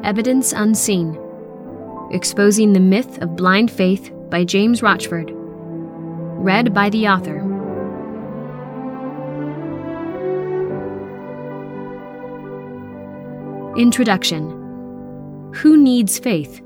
Evidence Unseen. Exposing the Myth of Blind Faith by James Rochford. Read by the author. Introduction. Who needs faith?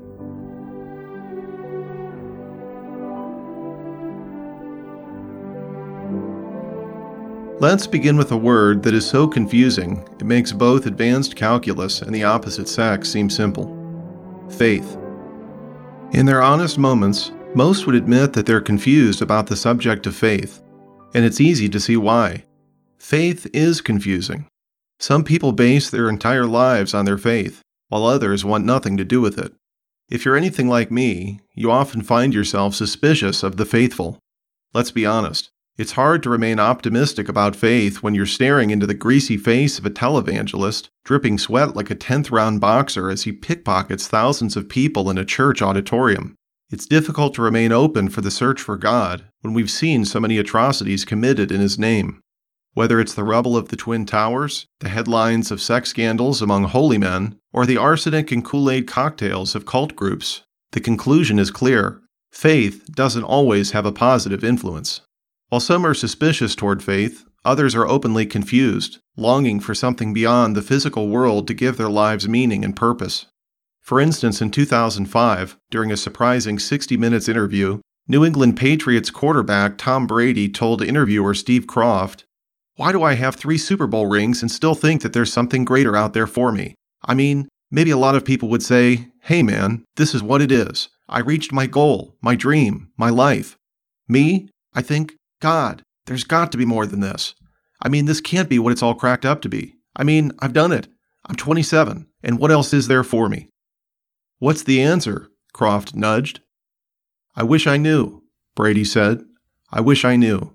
Let's begin with a word that is so confusing it makes both advanced calculus and the opposite sex seem simple. Faith. In their honest moments, most would admit that they're confused about the subject of faith, and it's easy to see why. Faith is confusing. Some people base their entire lives on their faith, while others want nothing to do with it. If you're anything like me, you often find yourself suspicious of the faithful. Let's be honest. It's hard to remain optimistic about faith when you're staring into the greasy face of a televangelist, dripping sweat like a 10th-round boxer as he pickpockets thousands of people in a church auditorium. It's difficult to remain open for the search for God when we've seen so many atrocities committed in His name. Whether it's the rubble of the Twin Towers, the headlines of sex scandals among holy men, or the arsenic and Kool-Aid cocktails of cult groups, the conclusion is clear. Faith doesn't always have a positive influence. While some are suspicious toward faith, others are openly confused, longing for something beyond the physical world to give their lives meaning and purpose. For instance, in 2005, during a surprising 60 Minutes interview, New England Patriots quarterback Tom Brady told interviewer Steve Kroft, "Why do I have 3 Super Bowl rings and still think that there's something greater out there for me? I mean, maybe a lot of people would say, hey man, this is what it is. I reached my goal, my dream, my life. Me, I think, God, there's got to be more than this. I mean, this can't be what it's all cracked up to be. I mean, I've done it. I'm 27, and what else is there for me?" "What's the answer?" Kroft nudged. "I wish I knew," Brady said. "I wish I knew."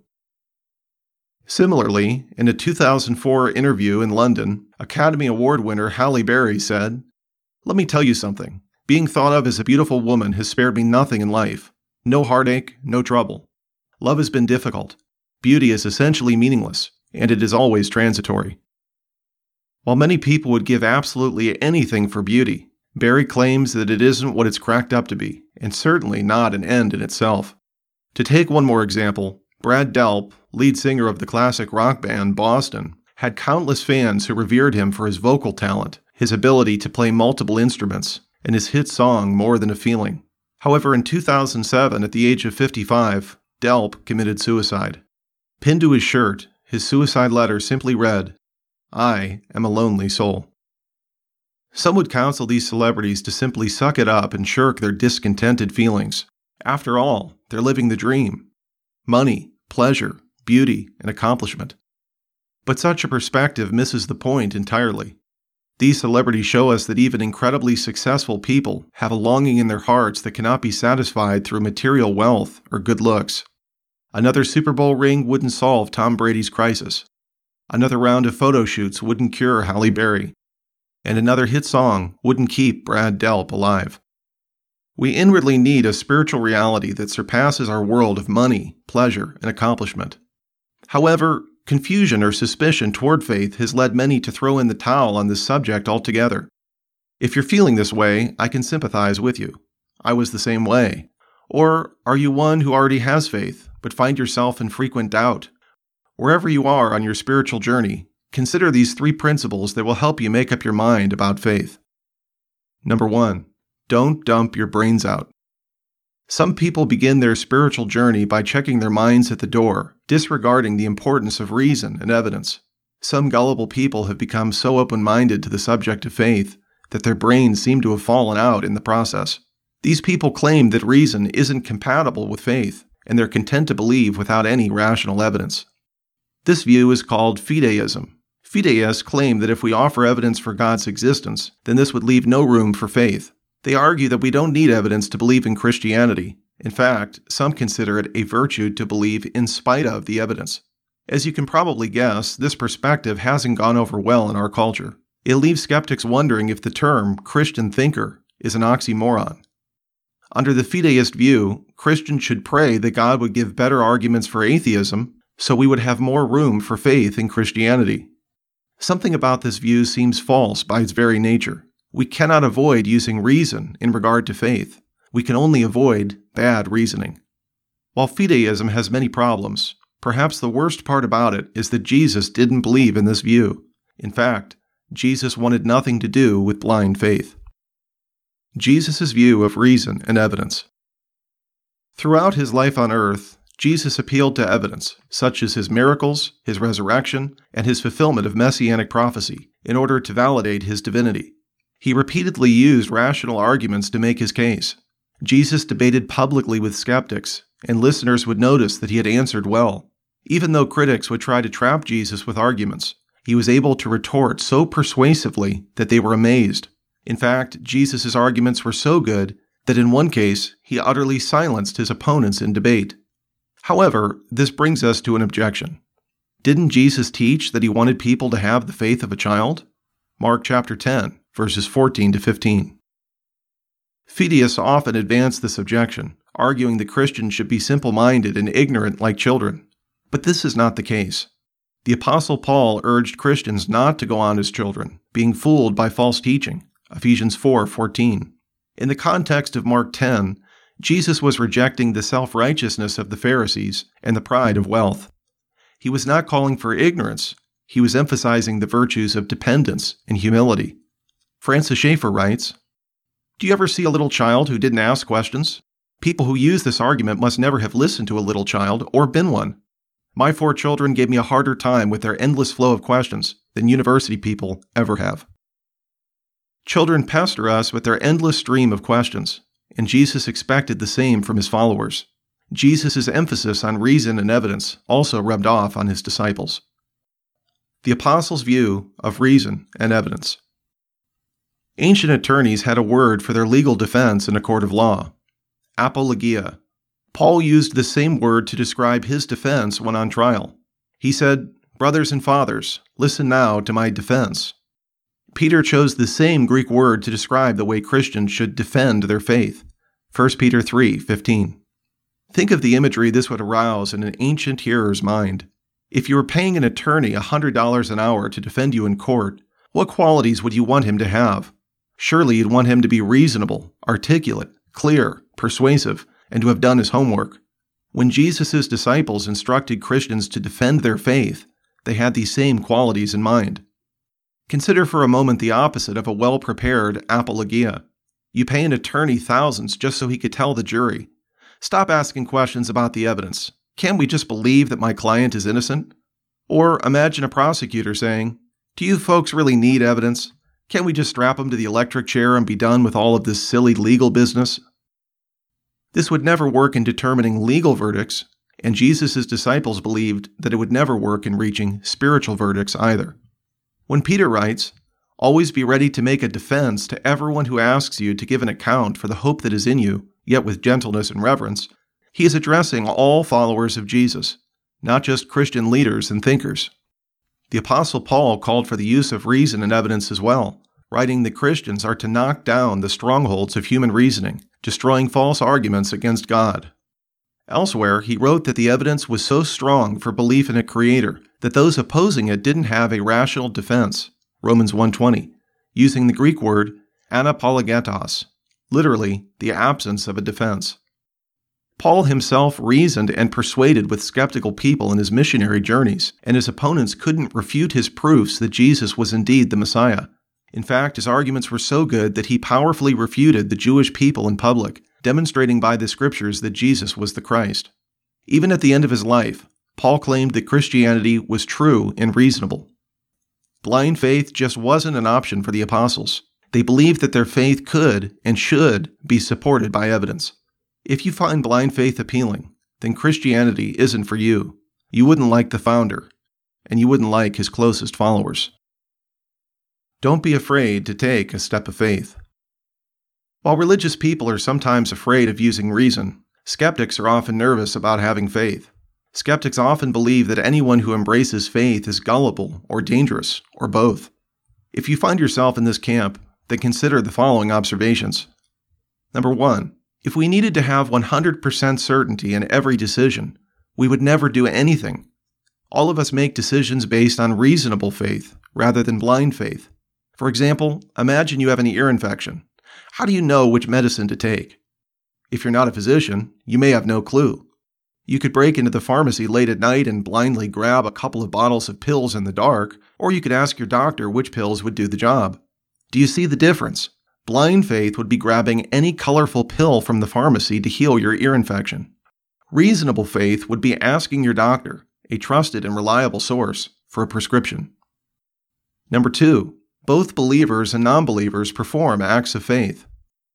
Similarly, in a 2004 interview in London, Academy Award winner Halle Berry said, "Let me tell you something. Being thought of as a beautiful woman has spared me nothing in life. No heartache, no trouble. Love has been difficult. Beauty is essentially meaningless, and it is always transitory." While many people would give absolutely anything for beauty, Berry claims that it isn't what it's cracked up to be, and certainly not an end in itself. To take one more example, Brad Delp, lead singer of the classic rock band Boston, had countless fans who revered him for his vocal talent, his ability to play multiple instruments, and his hit song More Than a Feeling. However, in 2007, at the age of 55, Delp committed suicide. Pinned to his shirt, his suicide letter simply read, "I am a lonely soul." Some would counsel these celebrities to simply suck it up and shirk their discontented feelings. After all, they're living the dream. Money, pleasure, beauty, and accomplishment. But such a perspective misses the point entirely. These celebrities show us that even incredibly successful people have a longing in their hearts that cannot be satisfied through material wealth or good looks. Another Super Bowl ring wouldn't solve Tom Brady's crisis. Another round of photo shoots wouldn't cure Halle Berry. And another hit song wouldn't keep Brad Delp alive. We inwardly need a spiritual reality that surpasses our world of money, pleasure, and accomplishment. However, confusion or suspicion toward faith has led many to throw in the towel on this subject altogether. If you're feeling this way, I can sympathize with you. I was the same way. Or are you one who already has faith, but find yourself in frequent doubt? Wherever you are on your spiritual journey, consider these 3 principles that will help you make up your mind about faith. Number 1, don't dump your brains out. Some people begin their spiritual journey by checking their minds at the door, disregarding the importance of reason and evidence. Some gullible people have become so open-minded to the subject of faith that their brains seem to have fallen out in the process. These people claim that reason isn't compatible with faith, and they're content to believe without any rational evidence. This view is called fideism. Fideists claim that if we offer evidence for God's existence, then this would leave no room for faith. They argue that we don't need evidence to believe in Christianity. In fact, some consider it a virtue to believe in spite of the evidence. As you can probably guess, this perspective hasn't gone over well in our culture. It leaves skeptics wondering if the term Christian thinker is an oxymoron. Under the fideist view, Christians should pray that God would give better arguments for atheism, so we would have more room for faith in Christianity. Something about this view seems false by its very nature. We cannot avoid using reason in regard to faith. We can only avoid bad reasoning. While fideism has many problems, perhaps the worst part about it is that Jesus didn't believe in this view. In fact, Jesus wanted nothing to do with blind faith. Jesus' view of reason and evidence. Throughout his life on earth, Jesus appealed to evidence, such as his miracles, his resurrection, and his fulfillment of messianic prophecy, in order to validate his divinity. He repeatedly used rational arguments to make his case. Jesus debated publicly with skeptics, and listeners would notice that he had answered well. Even though critics would try to trap Jesus with arguments, he was able to retort so persuasively that they were amazed. In fact, Jesus' arguments were so good that in one case, he utterly silenced his opponents in debate. However, this brings us to an objection. Didn't Jesus teach that he wanted people to have the faith of a child? Mark chapter 10, verses 14 to 15. Fideists often advance this objection, arguing that Christians should be simple-minded and ignorant like children. But this is not the case. The Apostle Paul urged Christians not to go on as children, being fooled by false teaching. Ephesians 4:14. In the context of Mark 10, Jesus was rejecting the self-righteousness of the Pharisees and the pride of wealth. He was not calling for ignorance. He was emphasizing the virtues of dependence and humility. Francis Schaeffer writes, "Do you ever see a little child who didn't ask questions? People who use this argument must never have listened to a little child or been one. My 4 children gave me a harder time with their endless flow of questions than university people ever have." Children pester us with their endless stream of questions, and Jesus expected the same from his followers. Jesus' emphasis on reason and evidence also rubbed off on his disciples. The apostles' view of reason and evidence. Ancient attorneys had a word for their legal defense in a court of law: apologia. Paul used the same word to describe his defense when on trial. He said, "Brothers and fathers, listen now to my defense." Peter chose the same Greek word to describe the way Christians should defend their faith. 1 Peter 3:15. Think of the imagery this would arouse in an ancient hearer's mind. If you were paying an attorney $100 an hour to defend you in court, what qualities would you want him to have? Surely you'd want him to be reasonable, articulate, clear, persuasive, and to have done his homework. When Jesus' disciples instructed Christians to defend their faith, they had these same qualities in mind. Consider for a moment the opposite of a well-prepared apologia. You pay an attorney thousands just so he could tell the jury, "Stop asking questions about the evidence. Can't we just believe that my client is innocent?" Or imagine a prosecutor saying, "Do you folks really need evidence? Can't we just strap him to the electric chair and be done with all of this silly legal business?" This would never work in determining legal verdicts, and Jesus' disciples believed that it would never work in reaching spiritual verdicts either. When Peter writes, "Always be ready to make a defense to everyone who asks you to give an account for the hope that is in you, yet with gentleness and reverence," he is addressing all followers of Jesus, not just Christian leaders and thinkers. The Apostle Paul called for the use of reason and evidence as well, writing that Christians are to knock down the strongholds of human reasoning, destroying false arguments against God. Elsewhere, he wrote that the evidence was so strong for belief in a creator that those opposing it didn't have a rational defense, Romans 1:20, using the Greek word anapologetos, literally the absence of a defense. Paul himself reasoned and persuaded with skeptical people in his missionary journeys, and his opponents couldn't refute his proofs that Jesus was indeed the Messiah. In fact, his arguments were so good that he powerfully refuted the Jewish people in public, demonstrating by the scriptures that Jesus was the Christ. Even at the end of his life, Paul claimed that Christianity was true and reasonable. Blind faith just wasn't an option for the apostles. They believed that their faith could and should be supported by evidence. If you find blind faith appealing, then Christianity isn't for you. You wouldn't like the founder, and you wouldn't like his closest followers. Don't be afraid to take a step of faith. While religious people are sometimes afraid of using reason, skeptics are often nervous about having faith. Skeptics often believe that anyone who embraces faith is gullible or dangerous, or both. If you find yourself in this camp, then consider the following observations. Number 1, if we needed to have 100% certainty in every decision, we would never do anything. All of us make decisions based on reasonable faith rather than blind faith. For example, imagine you have an ear infection. How do you know which medicine to take? If you're not a physician, you may have no clue. You could break into the pharmacy late at night and blindly grab a couple of bottles of pills in the dark, or you could ask your doctor which pills would do the job. Do you see the difference? Blind faith would be grabbing any colorful pill from the pharmacy to heal your ear infection. Reasonable faith would be asking your doctor, a trusted and reliable source, for a prescription. Number 2, both believers and non-believers perform acts of faith.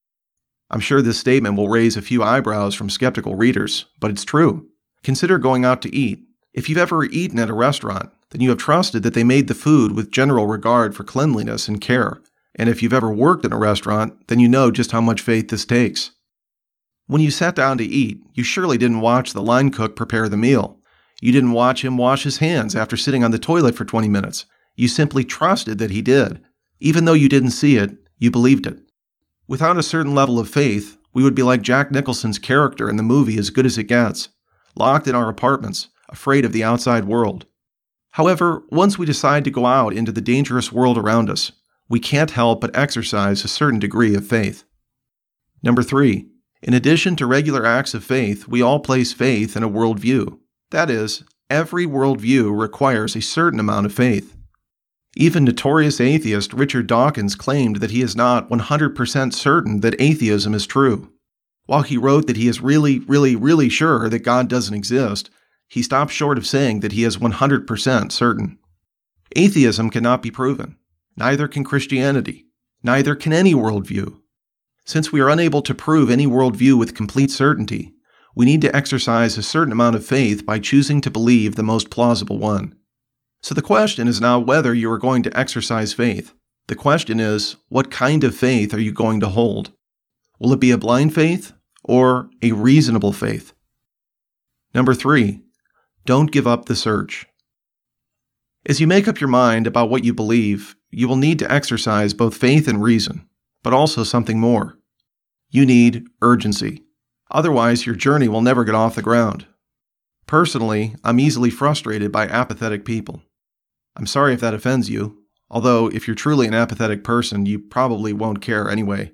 I'm sure this statement will raise a few eyebrows from skeptical readers, but it's true. Consider going out to eat. If you've ever eaten at a restaurant, then you have trusted that they made the food with general regard for cleanliness and care. And if you've ever worked in a restaurant, then you know just how much faith this takes. When you sat down to eat, you surely didn't watch the line cook prepare the meal. You didn't watch him wash his hands after sitting on the toilet for 20 minutes. You simply trusted that he did. Even though you didn't see it, you believed it. Without a certain level of faith, we would be like Jack Nicholson's character in the movie As Good as It Gets, locked in our apartments, afraid of the outside world. However, once we decide to go out into the dangerous world around us, we can't help but exercise a certain degree of faith. Number 3, in addition to regular acts of faith, we all place faith in a worldview. That is, every worldview requires a certain amount of faith. Even notorious atheist Richard Dawkins claimed that he is not 100% certain that atheism is true. While he wrote that he is really sure that God doesn't exist, he stopped short of saying that he is 100% certain. Atheism cannot be proven. Neither can Christianity. Neither can any worldview. Since we are unable to prove any worldview with complete certainty, we need to exercise a certain amount of faith by choosing to believe the most plausible one. So the question is not whether you are going to exercise faith. The question is, what kind of faith are you going to hold? Will it be a blind faith or a reasonable faith? Number 3, don't give up the search. As you make up your mind about what you believe, you will need to exercise both faith and reason, but also something more. You need urgency. Otherwise, your journey will never get off the ground. Personally, I'm easily frustrated by apathetic people. I'm sorry if that offends you, although if you're truly an apathetic person, you probably won't care anyway.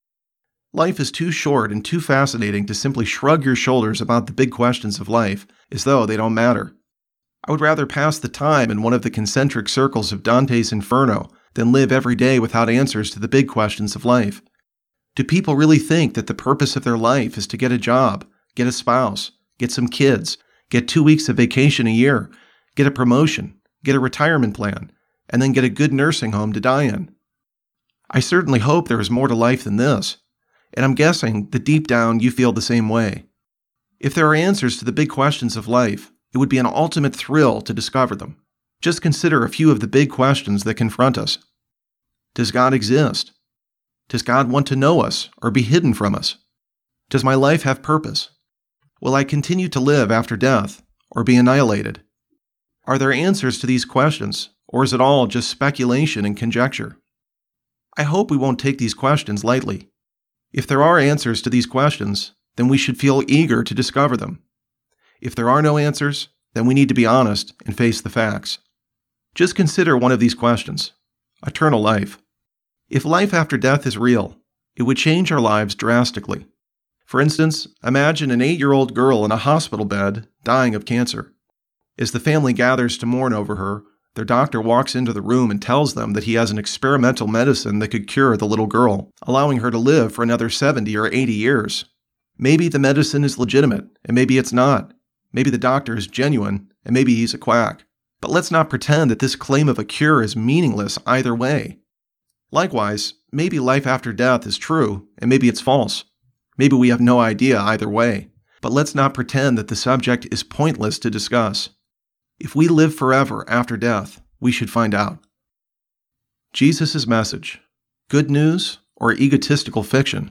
Life is too short and too fascinating to simply shrug your shoulders about the big questions of life as though they don't matter. I would rather pass the time in one of the concentric circles of Dante's Inferno than live every day without answers to the big questions of life. Do people really think that the purpose of their life is to get a job, get a spouse, get some kids, get 2 weeks of vacation a year, get a promotion, get a retirement plan, and then get a good nursing home to die in? I certainly hope there is more to life than this, and I'm guessing that deep down you feel the same way. If there are answers to the big questions of life, it would be an ultimate thrill to discover them. Just consider a few of the big questions that confront us. Does God exist? Does God want to know us or be hidden from us? Does my life have purpose? Will I continue to live after death or be annihilated? Are there answers to these questions, or is it all just speculation and conjecture? I hope we won't take these questions lightly. If there are answers to these questions, then we should feel eager to discover them. If there are no answers, then we need to be honest and face the facts. Just consider one of these questions: eternal life. If life after death is real, it would change our lives drastically. For instance, imagine an 8-year-old girl in a hospital bed dying of cancer. As the family gathers to mourn over her, their doctor walks into the room and tells them that he has an experimental medicine that could cure the little girl, allowing her to live for another 70 or 80 years. Maybe the medicine is legitimate, and maybe it's not. Maybe the doctor is genuine, and maybe he's a quack. But let's not pretend that this claim of a cure is meaningless either way. Likewise, maybe life after death is true, and maybe it's false. Maybe we have no idea either way. But let's not pretend that the subject is pointless to discuss. If we live forever after death, we should find out. Jesus' message: good news or egotistical fiction?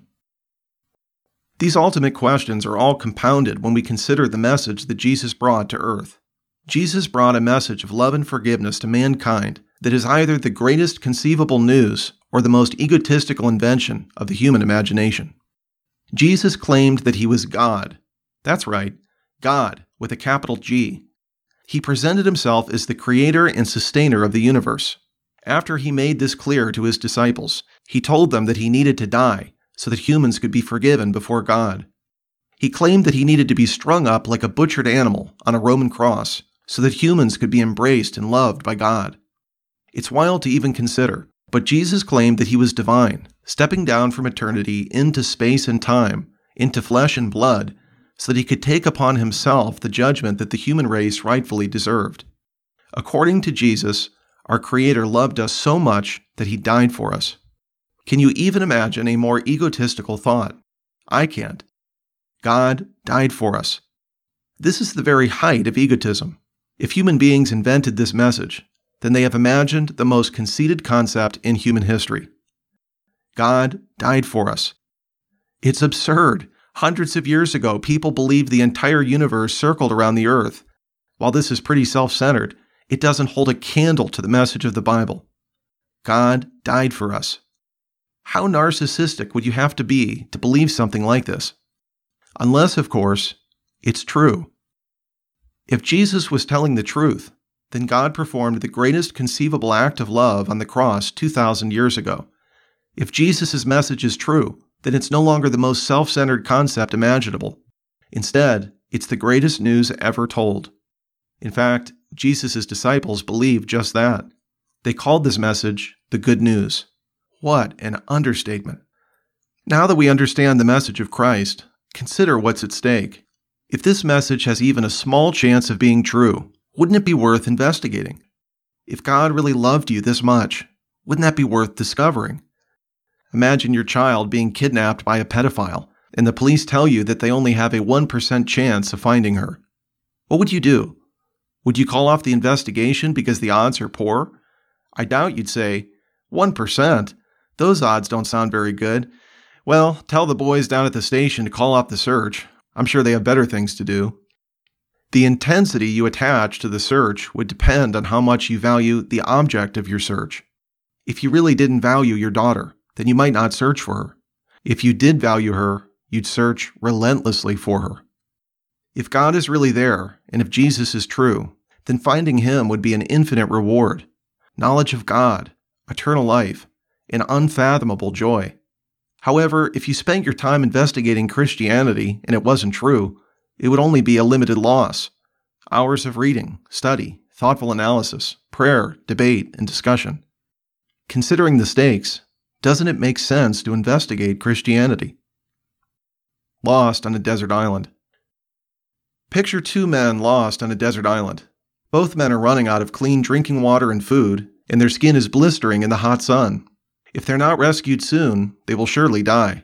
These ultimate questions are all compounded when we consider the message that Jesus brought to earth. Jesus brought a message of love and forgiveness to mankind that is either the greatest conceivable news or the most egotistical invention of the human imagination. Jesus claimed that he was God. That's right, God with a capital G. He presented himself as the creator and sustainer of the universe. After he made this clear to his disciples, he told them that he needed to die so that humans could be forgiven before God. He claimed that he needed to be strung up like a butchered animal on a Roman cross so that humans could be embraced and loved by God. It's wild to even consider, but Jesus claimed that he was divine, stepping down from eternity into space and time, into flesh and blood, so that he could take upon himself the judgment that the human race rightfully deserved. According to Jesus, our Creator loved us so much that he died for us. Can you even imagine a more egotistical thought? I can't. God died for us. This is the very height of egotism. If human beings invented this message, then they have imagined the most conceited concept in human history. God died for us. It's absurd. Hundreds of years ago, people believed the entire universe circled around the earth. While this is pretty self-centered, it doesn't hold a candle to the message of the Bible. God died for us. How narcissistic would you have to be to believe something like this? Unless, of course, it's true. If Jesus was telling the truth, then God performed the greatest conceivable act of love on the cross 2,000 years ago. If Jesus' message is true, then it's no longer the most self-centered concept imaginable. Instead, it's the greatest news ever told. In fact, Jesus' disciples believed just that. They called this message the good news. What an understatement. Now that we understand the message of Christ, consider what's at stake. If this message has even a small chance of being true, wouldn't it be worth investigating? If God really loved you this much, wouldn't that be worth discovering? Imagine your child being kidnapped by a pedophile, and the police tell you that they only have a 1% chance of finding her. What would you do? Would you call off the investigation because the odds are poor? I doubt you'd say, 1%? Those odds don't sound very good. Well, tell the boys down at the station to call off the search. I'm sure they have better things to do. The intensity you attach to the search would depend on how much you value the object of your search. If you really didn't value your daughter, then you might not search for her. If you did value her, you'd search relentlessly for her. If God is really there, and if Jesus is true, then finding him would be an infinite reward, knowledge of God, eternal life, and unfathomable joy. However, if you spent your time investigating Christianity and it wasn't true, it would only be a limited loss. Hours of reading, study, thoughtful analysis, prayer, debate, and discussion. Considering the stakes, doesn't it make sense to investigate Christianity? Lost on a desert island. Picture two men lost on a desert island. Both men are running out of clean drinking water and food, and their skin is blistering in the hot sun. If they're not rescued soon, they will surely die.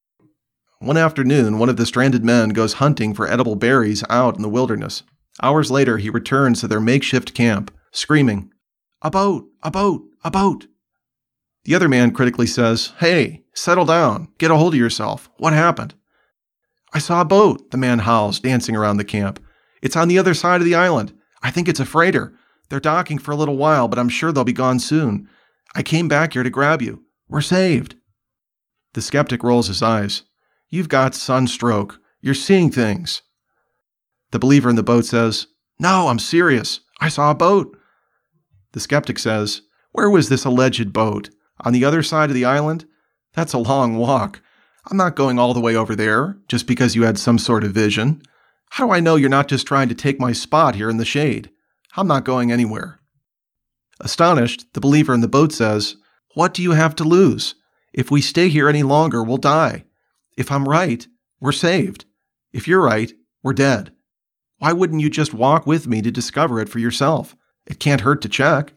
One afternoon, one of the stranded men goes hunting for edible berries out in the wilderness. Hours later, he returns to their makeshift camp, screaming, "A boat! A boat! A boat!" The other man critically says, "Hey, settle down. Get a hold of yourself. What happened?" "I saw a boat," the man howls, dancing around the camp. "It's on the other side of the island. I think it's a freighter. They're docking for a little while, but I'm sure they'll be gone soon. I came back here to grab you. We're saved." The skeptic rolls his eyes. "You've got sunstroke. You're seeing things." The believer in the boat says, "No, I'm serious. I saw a boat." The skeptic says, "Where was this alleged boat? On the other side of the island? That's a long walk. I'm not going all the way over there just because you had some sort of vision. How do I know you're not just trying to take my spot here in the shade? I'm not going anywhere." Astonished, the believer in the boat says, "What do you have to lose? If we stay here any longer, we'll die. If I'm right, we're saved. If you're right, we're dead. Why wouldn't you just walk with me to discover it for yourself? It can't hurt to check."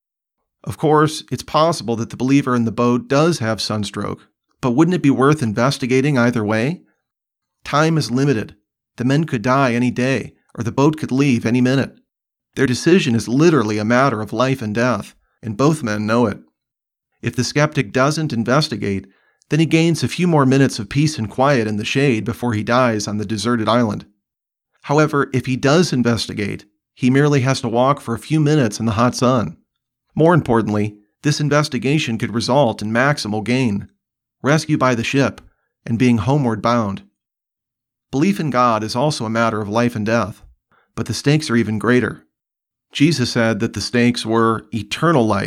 Of course, it's possible that the believer in the boat does have sunstroke, but wouldn't it be worth investigating either way? Time is limited. The men could die any day, or the boat could leave any minute. Their decision is literally a matter of life and death, and both men know it. If the skeptic doesn't investigate, then he gains a few more minutes of peace and quiet in the shade before he dies on the deserted island. However, if he does investigate, he merely has to walk for a few minutes in the hot sun. More importantly, this investigation could result in maximal gain, rescue by the ship, and being homeward bound. Belief in God is also a matter of life and death, but the stakes are even greater. Jesus said that the stakes were eternal life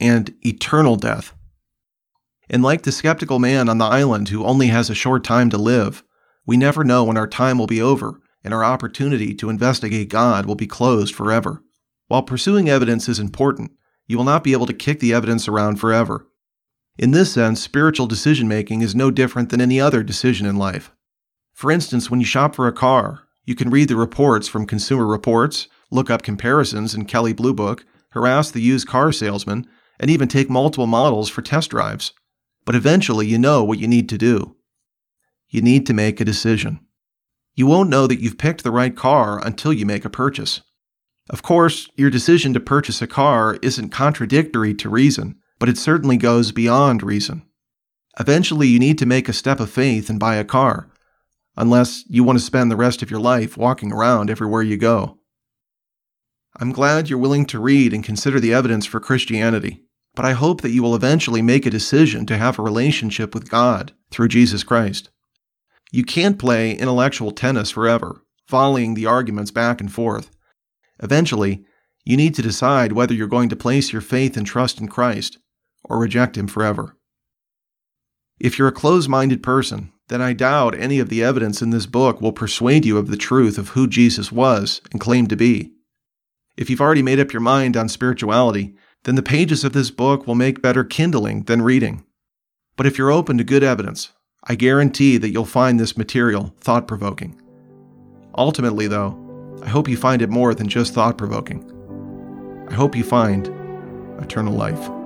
and eternal death. And like the skeptical man on the island who only has a short time to live, we never know when our time will be over and our opportunity to investigate God will be closed forever. While pursuing evidence is important, you will not be able to kick the evidence around forever. In this sense, spiritual decision-making is no different than any other decision in life. For instance, when you shop for a car, you can read the reports from Consumer Reports, look up comparisons in Kelley Blue Book, harass the used car salesman, and even take multiple models for test drives. But eventually you know what you need to do. You need to make a decision. You won't know that you've picked the right car until you make a purchase. Of course, your decision to purchase a car isn't contradictory to reason, but it certainly goes beyond reason. Eventually you need to make a step of faith and buy a car, unless you want to spend the rest of your life walking around everywhere you go. I'm glad you're willing to read and consider the evidence for Christianity, but I hope that you will eventually make a decision to have a relationship with God through Jesus Christ. You can't play intellectual tennis forever, volleying the arguments back and forth. Eventually, you need to decide whether you're going to place your faith and trust in Christ or reject Him forever. If you're a closed-minded person, then I doubt any of the evidence in this book will persuade you of the truth of who Jesus was and claimed to be. If you've already made up your mind on spirituality, then the pages of this book will make better kindling than reading. But if you're open to good evidence, I guarantee that you'll find this material thought-provoking. Ultimately, though, I hope you find it more than just thought-provoking. I hope you find eternal life.